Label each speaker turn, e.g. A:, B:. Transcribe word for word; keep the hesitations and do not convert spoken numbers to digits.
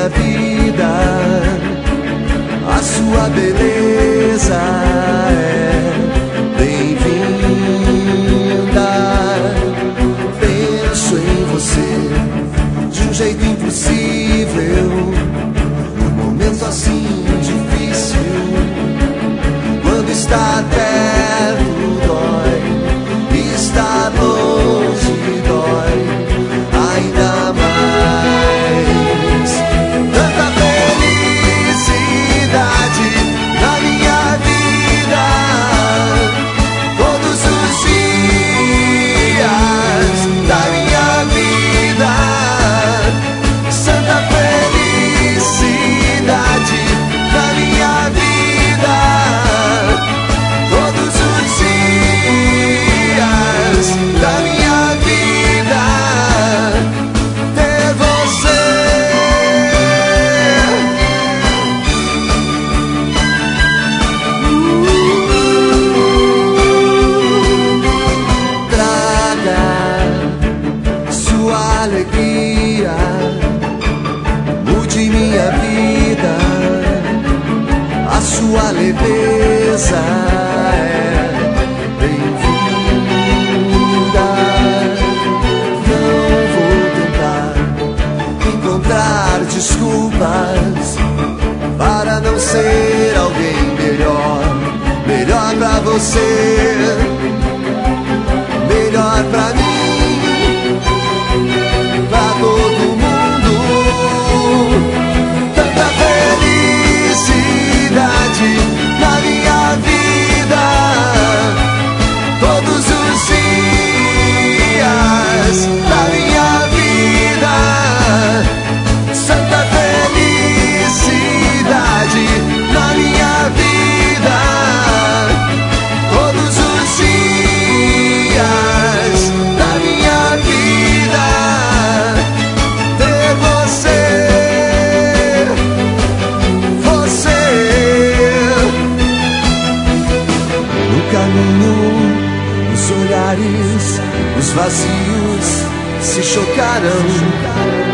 A: minha vida, a sua beleza é bem-vinda. Penso em você de um jeito impossível, num momento assim difícil, quando está perto dói, e estar longe dói ainda mais. Tanta felicidade na minha vida, todos os dias da minha vida. Santa felicidade na minha vida, todos os dias da minha vida. Ter você. Traga sua alegria, mude minha vida, a sua leveza é bem-vinda. Não vou tentar encontrar desculpas para não ser alguém melhor, melhor pra você, melhor pra mim, pra todo mundo. Tanta felicidade na minha vida, todos os dias da minha vida. Santa felicidade na minha vida, todos os dias da minha vida. Ter você, você. No caminho, os olhares, os vazios se chocaram.